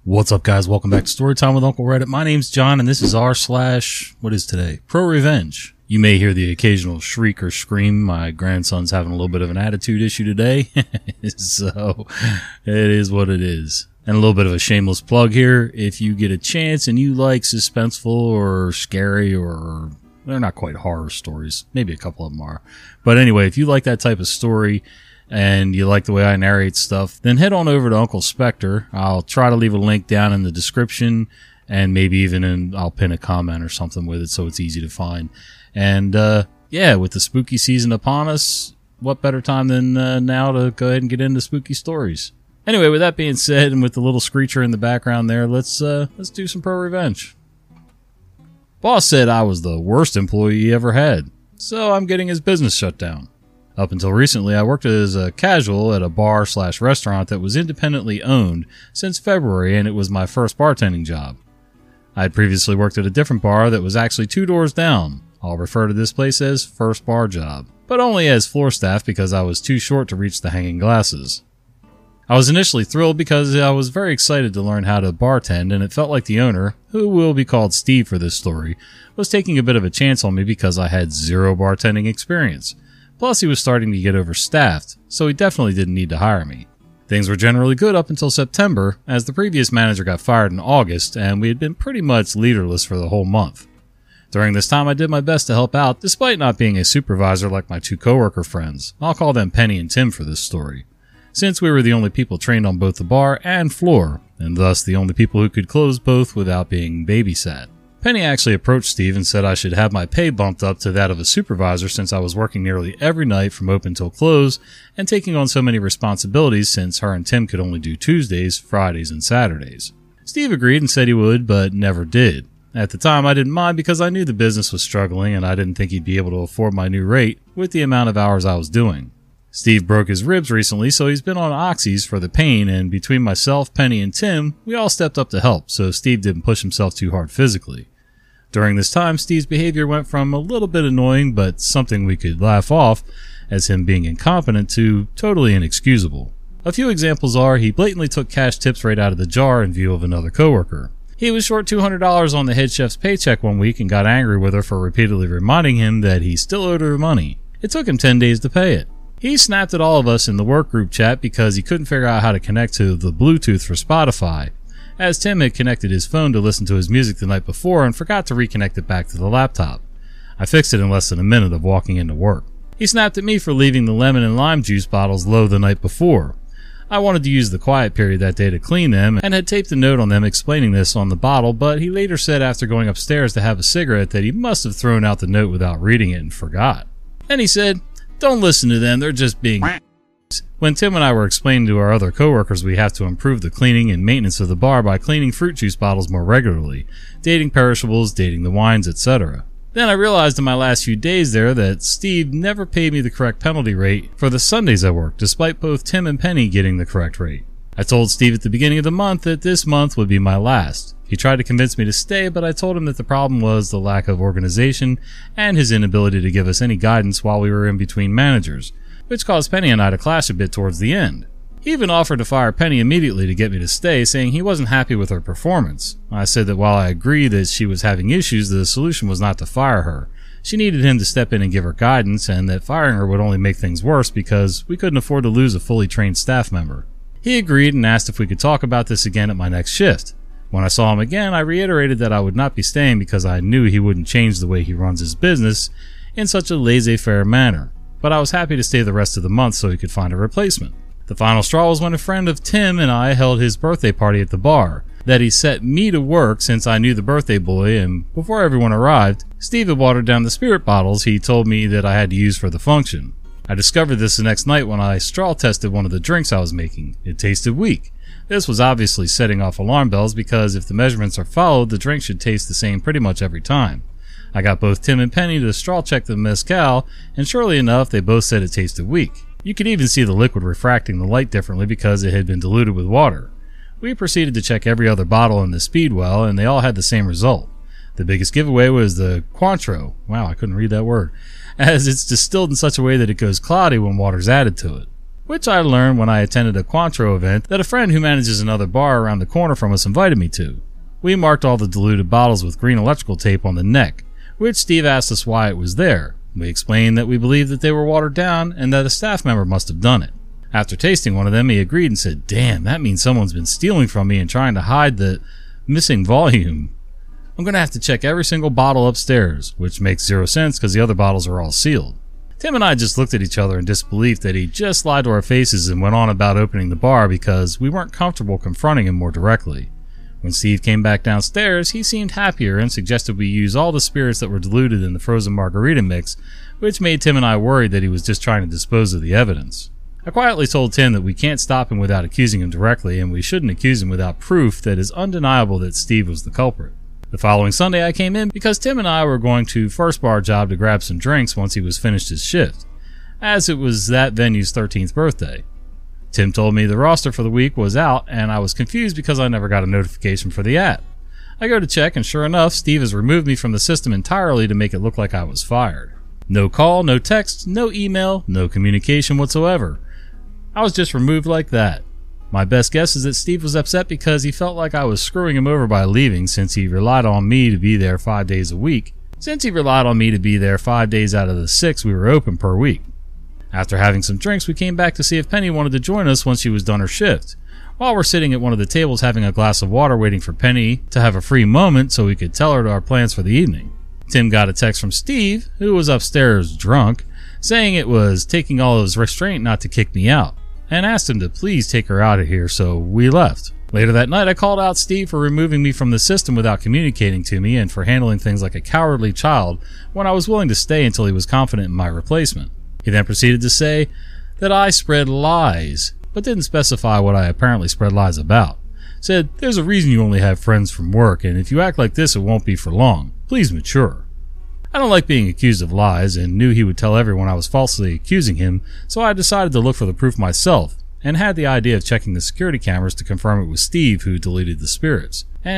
What's up, guys? Welcome back to Storytime with Uncle Reddit. My name's John, and this is what is today? Pro Revenge. You may hear the occasional shriek or scream. My grandson's having a little bit of an attitude issue today, so it is what it is. And a little bit of a shameless plug here. If you get a chance and you like suspenseful or scary or they're not quite horror stories, maybe a couple of them are. But anyway, if you like that type of story, and you like the way I narrate stuff, then head on over to Uncle Spectre. I'll try to leave a link down in the description, and maybe even I'll pin a comment or something with it so it's easy to find. And with the spooky season upon us, what better time than now to go ahead and get into spooky stories. Anyway, with that being said, and with the little screecher in the background there, let's do some Pro Revenge. Boss said I was the worst employee he ever had, so I'm getting his business shut down. Up until recently, I worked as a casual at a bar/restaurant that was independently owned since February, and it was my first bartending job. I had previously worked at a different bar that was actually 2 doors down. I'll refer to this place as first bar job, but only as floor staff because I was too short to reach the hanging glasses. I was initially thrilled because I was very excited to learn how to bartend, and it felt like the owner, who will be called Steve for this story, was taking a bit of a chance on me because I had zero bartending experience. Plus, he was starting to get overstaffed, so he definitely didn't need to hire me. Things were generally good up until September, as the previous manager got fired in August, and we had been pretty much leaderless for the whole month. During this time, I did my best to help out, despite not being a supervisor like my 2 coworker friends. I'll call them Penny and Tim for this story, since we were the only people trained on both the bar and floor, and thus the only people who could close both without being babysat. Penny actually approached Steve and said I should have my pay bumped up to that of a supervisor since I was working nearly every night from open till close and taking on so many responsibilities since her and Tim could only do Tuesdays, Fridays, and Saturdays. Steve agreed and said he would, but never did. At the time, I didn't mind because I knew the business was struggling and I didn't think he'd be able to afford my new rate with the amount of hours I was doing. Steve broke his ribs recently, so he's been on oxys for the pain, and between myself, Penny, and Tim, we all stepped up to help, so Steve didn't push himself too hard physically. During this time, Steve's behavior went from a little bit annoying, but something we could laugh off, as him being incompetent, to totally inexcusable. A few examples are, he blatantly took cash tips right out of the jar in view of another coworker. He was short $200 on the head chef's paycheck one week and got angry with her for repeatedly reminding him that he still owed her money. It took him 10 days to pay it. He snapped at all of us in the work group chat because he couldn't figure out how to connect to the Bluetooth for Spotify, as Tim had connected his phone to listen to his music the night before and forgot to reconnect it back to the laptop. I fixed it in less than a minute of walking into work. He snapped at me for leaving the lemon and lime juice bottles low the night before. I wanted to use the quiet period that day to clean them and had taped a note on them explaining this on the bottle, but he later said after going upstairs to have a cigarette that he must have thrown out the note without reading it and forgot. Then he said, "Don't listen to them, they're just being..." When Tim and I were explaining to our other coworkers we have to improve the cleaning and maintenance of the bar by cleaning fruit juice bottles more regularly, dating perishables, dating the wines, etc. Then I realized in my last few days there that Steve never paid me the correct penalty rate for the Sundays I worked, despite both Tim and Penny getting the correct rate. I told Steve at the beginning of the month that this month would be my last. He tried to convince me to stay, but I told him that the problem was the lack of organization and his inability to give us any guidance while we were in between managers, which caused Penny and I to clash a bit towards the end. He even offered to fire Penny immediately to get me to stay, saying he wasn't happy with her performance. I said that while I agreed that she was having issues, the solution was not to fire her. She needed him to step in and give her guidance, and that firing her would only make things worse because we couldn't afford to lose a fully trained staff member. He agreed and asked if we could talk about this again at my next shift. When I saw him again, I reiterated that I would not be staying because I knew he wouldn't change the way he runs his business in such a laissez-faire manner. But I was happy to stay the rest of the month so he could find a replacement. The final straw was when a friend of Tim and I held his birthday party at the bar, that he set me to work since I knew the birthday boy, and before everyone arrived, Steve had watered down the spirit bottles he told me that I had to use for the function. I discovered this the next night when I straw tested one of the drinks I was making. It tasted weak. This was obviously setting off alarm bells because if the measurements are followed, the drink should taste the same pretty much every time. I got both Tim and Penny to straw check the mezcal, and surely enough, they both said it tasted weak. You could even see the liquid refracting the light differently because it had been diluted with water. We proceeded to check every other bottle in the speedwell, and they all had the same result. The biggest giveaway was the Cointreau. Wow, I couldn't read that word. As it's distilled in such a way that it goes cloudy when water's added to it. which I learned when I attended a Cointreau event that a friend who manages another bar around the corner from us invited me to. We marked all the diluted bottles with green electrical tape on the neck, which Steve asked us why it was there. We explained that we believed that they were watered down and that a staff member must have done it. After tasting one of them, he agreed and said, "Damn, that means someone's been stealing from me and trying to hide the missing volume. I'm going to have to check every single bottle upstairs," which makes zero sense because the other bottles are all sealed. Tim and I just looked at each other in disbelief that he just lied to our faces and went on about opening the bar because we weren't comfortable confronting him more directly. When Steve came back downstairs, he seemed happier and suggested we use all the spirits that were diluted in the frozen margarita mix, which made Tim and I worried that he was just trying to dispose of the evidence. I quietly told Tim that we can't stop him without accusing him directly, and we shouldn't accuse him without proof that is undeniable that Steve was the culprit. The following Sunday I came in because Tim and I were going to First Bar Job to grab some drinks once he was finished his shift, as it was that venue's 13th birthday. Tim told me the roster for the week was out, and I was confused because I never got a notification for the app. I go to check, and sure enough, Steve has removed me from the system entirely to make it look like I was fired. No call, no text, no email, no communication whatsoever. I was just removed like that. My best guess is that Steve was upset because he felt like I was screwing him over by leaving since he relied on me to be there 5 days a week. Since he relied on me to be there 5 days out of the 6 we were open per week. After having some drinks, we came back to see if Penny wanted to join us once she was done her shift. While we're sitting at one of the tables having a glass of water waiting for Penny to have a free moment so we could tell her our plans for the evening, Tim got a text from Steve, who was upstairs drunk, saying it was taking all of his restraint not to kick me out, and asked him to please take her out of here, so we left. Later that night, I called out Steve for removing me from the system without communicating to me and for handling things like a cowardly child when I was willing to stay until he was confident in my replacement. He then proceeded to say that I spread lies, but didn't specify what I apparently spread lies about. Said, "There's a reason you only have friends from work, and if you act like this, it won't be for long. Please mature." I don't like being accused of lies and knew he would tell everyone I was falsely accusing him, so I decided to look for the proof myself and had the idea of checking the security cameras to confirm it was Steve who deleted the spirits. I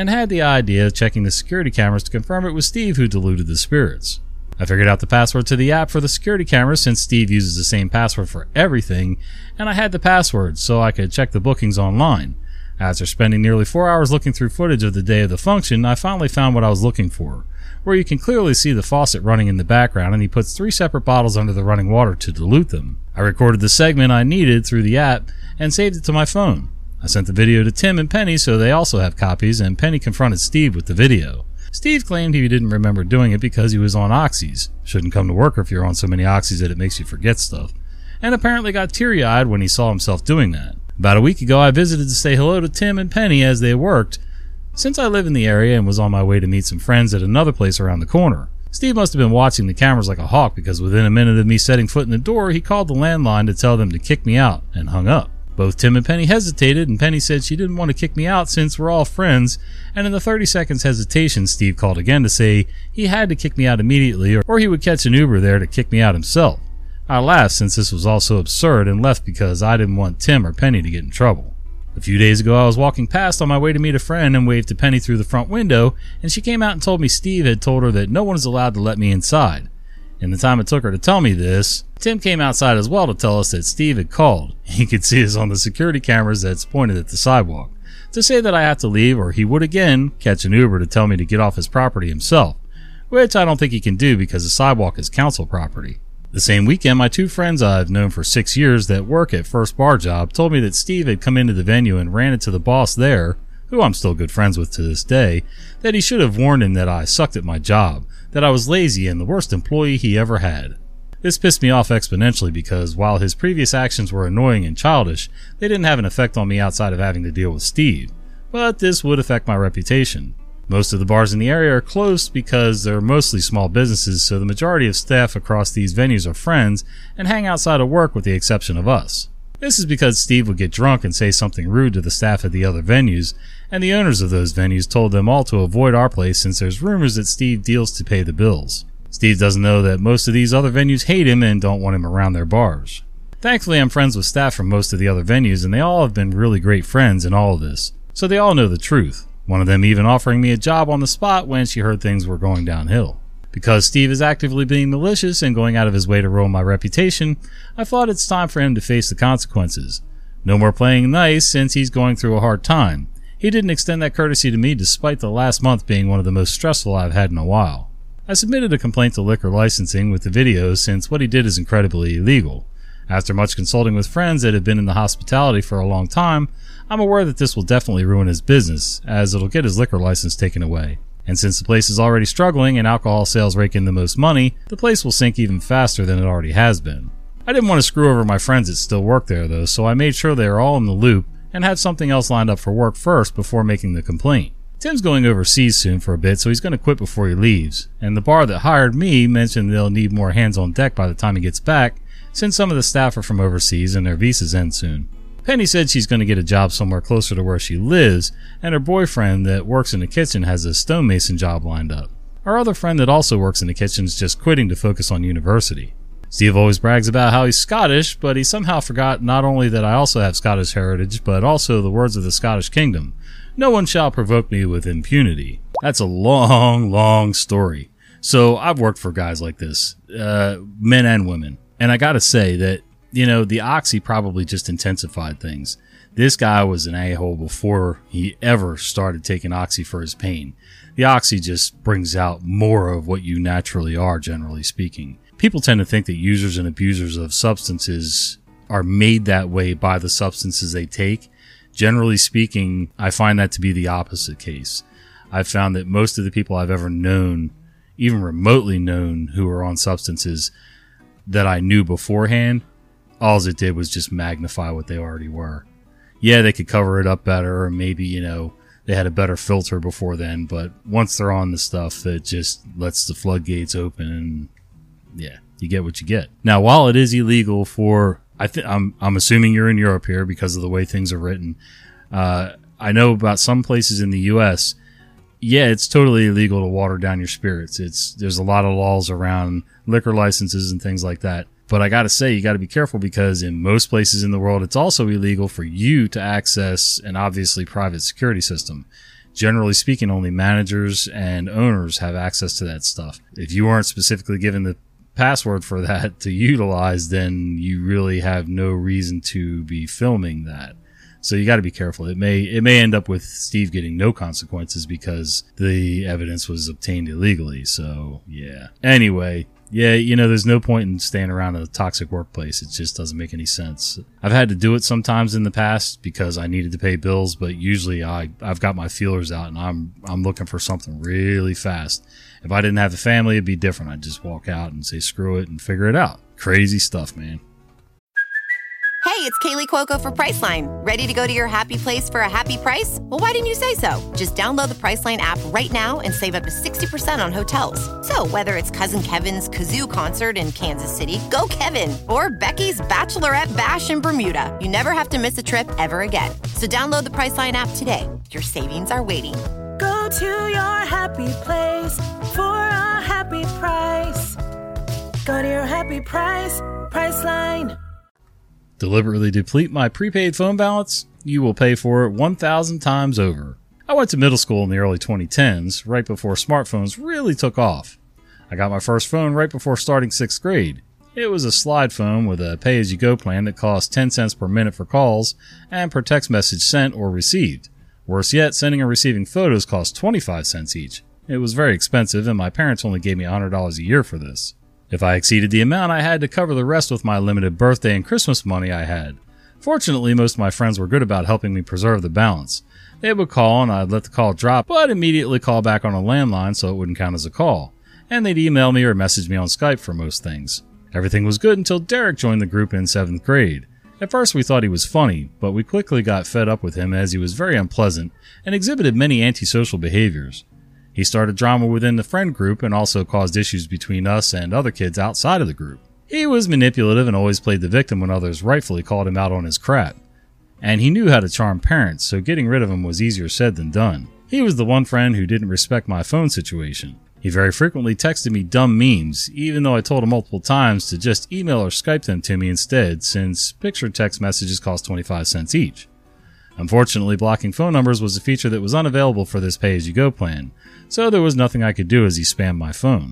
figured out the password to the app for the security cameras since Steve uses the same password for everything, and I had the password so I could check the bookings online. After spending nearly 4 hours looking through footage of the day of the function, I finally found what I was looking for, where you can clearly see the faucet running in the background and he puts 3 separate bottles under the running water to dilute them. I recorded the segment I needed through the app and saved it to my phone. I sent the video to Tim and Penny so they also have copies, and Penny confronted Steve with the video. Steve claimed he didn't remember doing it because he was on oxys. Shouldn't come to work if you're on so many oxys that it makes you forget stuff. And apparently got teary-eyed when he saw himself doing that. About a week ago, I visited to say hello to Tim and Penny as they worked, since I live in the area and was on my way to meet some friends at another place around the corner. Steve must have been watching the cameras like a hawk because within a minute of me setting foot in the door, he called the landline to tell them to kick me out and hung up. Both Tim and Penny hesitated, and Penny said she didn't want to kick me out since we're all friends, and in the 30 seconds hesitation, Steve called again to say he had to kick me out immediately or he would catch an Uber there to kick me out himself. I laughed since this was all so absurd and left because I didn't want Tim or Penny to get in trouble. A few days ago, I was walking past on my way to meet a friend and waved to Penny through the front window, and she came out and told me Steve had told her that no one is allowed to let me inside. In the time it took her to tell me this, Tim came outside as well to tell us that Steve had called. He could see us on the security cameras that's pointed at the sidewalk, to say that I have to leave or he would again catch an Uber to tell me to get off his property himself, which I don't think he can do because the sidewalk is council property. The same weekend, my 2 friends I've known for 6 years that work at First Bar Job told me that Steve had come into the venue and ran into the boss there, who I'm still good friends with to this day, that he should have warned him that I sucked at my job, that I was lazy and the worst employee he ever had. This pissed me off exponentially because while his previous actions were annoying and childish, they didn't have an effect on me outside of having to deal with Steve, but this would affect my reputation. Most of the bars in the area are closed because they're mostly small businesses, so the majority of staff across these venues are friends and hang outside of work with the exception of us. This is because Steve would get drunk and say something rude to the staff at the other venues, and the owners of those venues told them all to avoid our place since there's rumors that Steve deals to pay the bills. Steve doesn't know that most of these other venues hate him and don't want him around their bars. Thankfully, I'm friends with staff from most of the other venues, and they all have been really great friends in all of this, so they all know the truth. One of them even offering me a job on the spot when she heard things were going downhill. Because Steve is actively being malicious and going out of his way to ruin my reputation, I thought it's time for him to face the consequences. No more playing nice since he's going through a hard time. He didn't extend that courtesy to me despite the last month being one of the most stressful I've had in a while. I submitted a complaint to liquor licensing with the video since what he did is incredibly illegal. After much consulting with friends that have been in the hospitality for a long time, I'm aware that this will definitely ruin his business, as it'll get his liquor license taken away. And since the place is already struggling and alcohol sales rake in the most money, the place will sink even faster than it already has been. I didn't want to screw over my friends that still work there though, so I made sure they were all in the loop and had something else lined up for work first before making the complaint. Tim's going overseas soon for a bit, so he's going to quit before he leaves, and the bar that hired me mentioned they'll need more hands on deck by the time he gets back, since some of the staff are from overseas and their visas end soon. Penny said she's going to get a job somewhere closer to where she lives, and her boyfriend that works in the kitchen has a stonemason job lined up. Our other friend that also works in the kitchen is just quitting to focus on university. Steve always brags about how he's Scottish, but he somehow forgot not only that I also have Scottish heritage, but also the words of the Scottish Kingdom. No one shall provoke me with impunity. That's a long, long story. So I've worked for guys like this, men and women. And I gotta say that, the Oxy probably just intensified things. This guy was an a-hole before he ever started taking Oxy for his pain. The Oxy just brings out more of what you naturally are, generally speaking. People tend to think that users and abusers of substances are made that way by the substances they take. Generally speaking, I find that to be the opposite case. I've found that most of the people I've ever known, even remotely known, who are on substances that I knew beforehand, all it did was just magnify what they already were. Yeah, they could cover it up better, or maybe, they had a better filter before then, but once they're on the stuff, it just lets the floodgates open, and yeah, you get what you get. Now, while it is illegal for, I'm assuming you're in Europe here because of the way things are written. I know about some places in the U.S., yeah, it's totally illegal to water down your spirits. There's a lot of laws around liquor licenses and things like that. But I gotta say, you gotta be careful because in most places in the world, it's also illegal for you to access an obviously private security system. Generally speaking, only managers and owners have access to that stuff. If you aren't specifically given the password for that to utilize, then you really have no reason to be filming that. So you got to be careful. It may end up with Steve getting no consequences because the evidence was obtained illegally. So yeah. Anyway, yeah, there's no point in staying around a toxic workplace. It just doesn't make any sense. I've had to do it sometimes in the past because I needed to pay bills, but usually I've got my feelers out and I'm looking for something really fast. If I didn't have a family, it'd be different. I'd just walk out and say screw it and figure it out. Crazy stuff, man. Hey, it's Kaylee Cuoco for Priceline. Ready to go to your happy place for a happy price? Well, why didn't you say so? Just download the Priceline app right now and save up to 60% on hotels. So whether it's Cousin Kevin's Kazoo Concert in Kansas City, go Kevin, or Becky's Bachelorette Bash in Bermuda, you never have to miss a trip ever again. So download the Priceline app today. Your savings are waiting. Go to your happy place for a happy price. Go to your happy price, Priceline. Deliberately deplete my prepaid phone balance? You will pay for it 1,000 times over. I went to middle school in the early 2010s, right before smartphones really took off. I got my first phone right before starting 6th grade. It was a slide phone with a pay-as-you-go plan that cost 10 cents per minute for calls and per text message sent or received. Worse yet, sending and receiving photos cost 25 cents each. It was very expensive, and my parents only gave me $100 a year for this. If I exceeded the amount, I had to cover the rest with my limited birthday and Christmas money I had. Fortunately, most of my friends were good about helping me preserve the balance. They would call and I'd let the call drop, but immediately call back on a landline so it wouldn't count as a call. And they'd email me or message me on Skype for most things. Everything was good until Derek joined the group in 7th grade. At first we thought he was funny, but we quickly got fed up with him as he was very unpleasant and exhibited many antisocial behaviors. He started drama within the friend group and also caused issues between us and other kids outside of the group. He was manipulative and always played the victim when others rightfully called him out on his crap. And he knew how to charm parents, so getting rid of him was easier said than done. He was the one friend who didn't respect my phone situation. He very frequently texted me dumb memes, even though I told him multiple times to just email or Skype them to me instead, since picture text messages cost 25 cents each. Unfortunately, blocking phone numbers was a feature that was unavailable for this pay-as-you-go plan, so there was nothing I could do as he spammed my phone.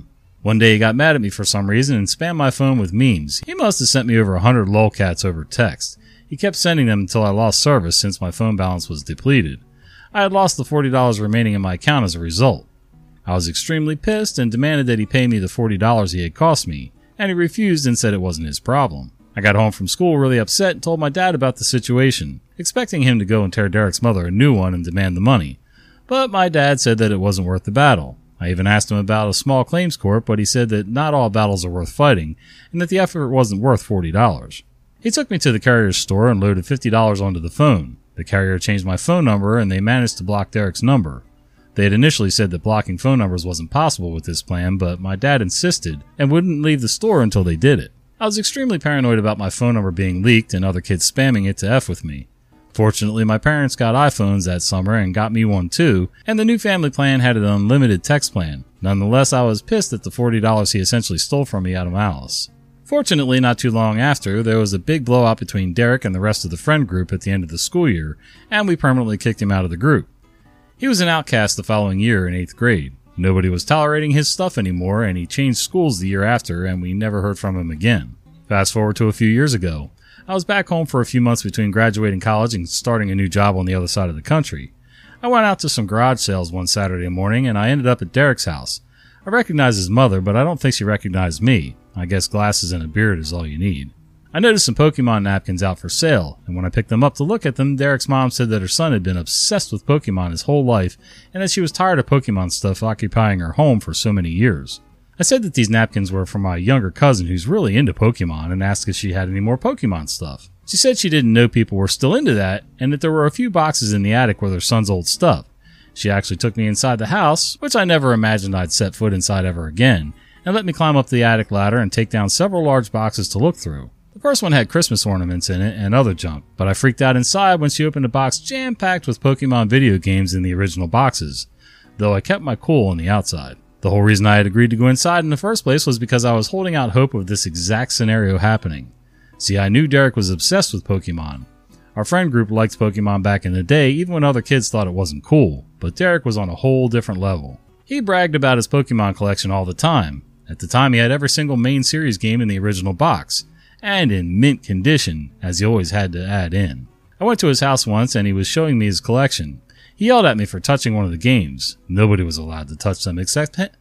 One day he got mad at me for some reason and spammed my phone with memes. He must have sent me over 100 lolcats over text. He kept sending them until I lost service since my phone balance was depleted. I had lost the $40 remaining in my account as a result. I was extremely pissed and demanded that he pay me the $40 he had cost me, and he refused and said it wasn't his problem. I got home from school really upset and told my dad about the situation, expecting him to go and tear Derek's mother a new one and demand the money. But my dad said that it wasn't worth the battle. I even asked him about a small claims court, but he said that not all battles are worth fighting, and that the effort wasn't worth $40. He took me to the carrier's store and loaded $50 onto the phone. The carrier changed my phone number, and they managed to block Derek's number. They had initially said that blocking phone numbers wasn't possible with this plan, but my dad insisted and wouldn't leave the store until they did it. I was extremely paranoid about my phone number being leaked and other kids spamming it to F with me. Fortunately, my parents got iPhones that summer and got me one too, and the new family plan had an unlimited text plan. Nonetheless, I was pissed at the $40 he essentially stole from me out of malice. Fortunately, not too long after, there was a big blowout between Derek and the rest of the friend group at the end of the school year, and we permanently kicked him out of the group. He was an outcast the following year in 8th grade. Nobody was tolerating his stuff anymore, and he changed schools the year after, and we never heard from him again. Fast forward to a few years ago. I was back home for a few months between graduating college and starting a new job on the other side of the country. I went out to some garage sales one Saturday morning, and I ended up at Derek's house. I recognized his mother, but I don't think she recognized me. I guess glasses and a beard is all you need. I noticed some Pokemon napkins out for sale, and when I picked them up to look at them, Derek's mom said that her son had been obsessed with Pokemon his whole life, and that she was tired of Pokemon stuff occupying her home for so many years. I said that these napkins were for my younger cousin who's really into Pokemon, and asked if she had any more Pokemon stuff. She said she didn't know people were still into that, and that there were a few boxes in the attic with her son's old stuff. She actually took me inside the house, which I never imagined I'd set foot inside ever again, and let me climb up the attic ladder and take down several large boxes to look through. The first one had Christmas ornaments in it and other junk, but I freaked out inside when she opened a box jam-packed with Pokemon video games in the original boxes, though I kept my cool on the outside. The whole reason I had agreed to go inside in the first place was because I was holding out hope of this exact scenario happening. See, I knew Derek was obsessed with Pokemon. Our friend group liked Pokemon back in the day, even when other kids thought it wasn't cool, but Derek was on a whole different level. He bragged about his Pokemon collection all the time. At the time, he had every single main series game in the original box, and in mint condition, as he always had to add in. I went to his house once and he was showing me his collection. He yelled at me for touching one of the games. Nobody was allowed to touch them except him.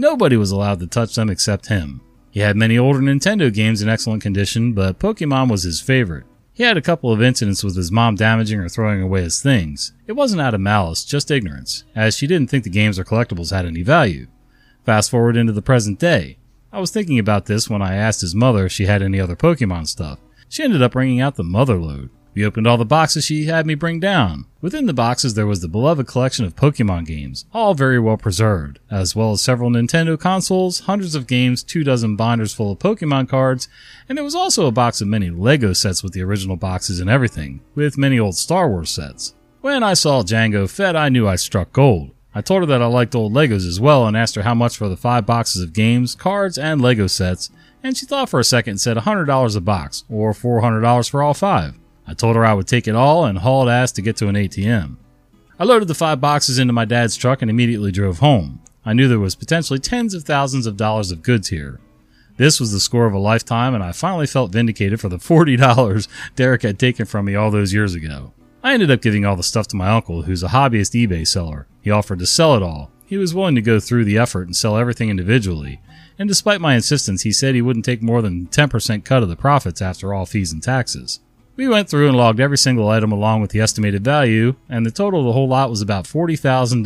He had many older Nintendo games in excellent condition, but Pokemon was his favorite. He had a couple of incidents with his mom damaging or throwing away his things. It wasn't out of malice, just ignorance, as she didn't think the games or collectibles had any value. Fast forward into the present day. I was thinking about this when I asked his mother if she had any other Pokemon stuff. She ended up bringing out the mother load. We opened all the boxes she had me bring down. Within the boxes there was the beloved collection of Pokemon games, all very well preserved, as well as several Nintendo consoles, hundreds of games, 24 binders full of Pokemon cards, and there was also a box of many Lego sets with the original boxes and everything, with many old Star Wars sets. When I saw Django Fett, I knew I struck gold. I told her that I liked old Legos as well and asked her how much for the 5 boxes of games, cards, and Lego sets, and she thought for a second and said $100 a box, or $400 for all 5. I told her I would take it all and hauled ass to get to an ATM. I loaded the 5 boxes into my dad's truck and immediately drove home. I knew there was potentially tens of thousands of dollars of goods here. This was the score of a lifetime, and I finally felt vindicated for the $40 Derek had taken from me all those years ago. I ended up giving all the stuff to my uncle, who's a hobbyist eBay seller. He offered to sell it all. He was willing to go through the effort and sell everything individually, and despite my insistence, he said he wouldn't take more than 10% cut of the profits after all fees and taxes. We went through and logged every single item along with the estimated value, and the total of the whole lot was about $40,000.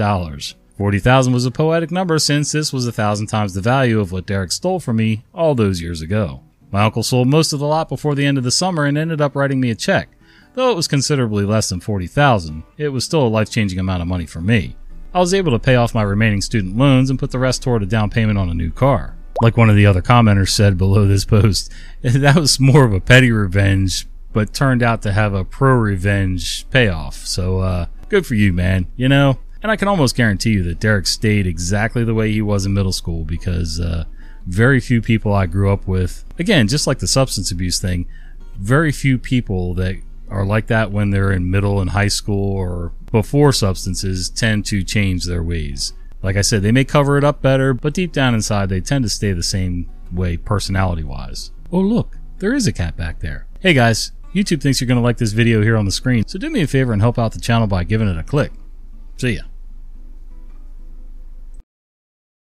$40,000 was a poetic number since this was 1,000 times the value of what Derek stole from me all those years ago. My uncle sold most of the lot before the end of the summer and ended up writing me a check. Though it was considerably less than $40,000, it was still a life-changing amount of money for me. I was able to pay off my remaining student loans and put the rest toward a down payment on a new car. Like one of the other commenters said below this post, that was more of a petty revenge, but turned out to have a pro-revenge payoff. So, good for you, man. You know? And I can almost guarantee you that Derek stayed exactly the way he was in middle school because, very few people I grew up with, again, just like the substance abuse thing, very few people that are like that when they're in middle and high school or before substances tend to change their ways. Like I said, they may cover it up better, but deep down inside, they tend to stay the same way personality-wise. Oh look, there is a cat back there. Hey guys, YouTube thinks you're going to like this video here on the screen, so do me a favor and help out the channel by giving it a click. See ya.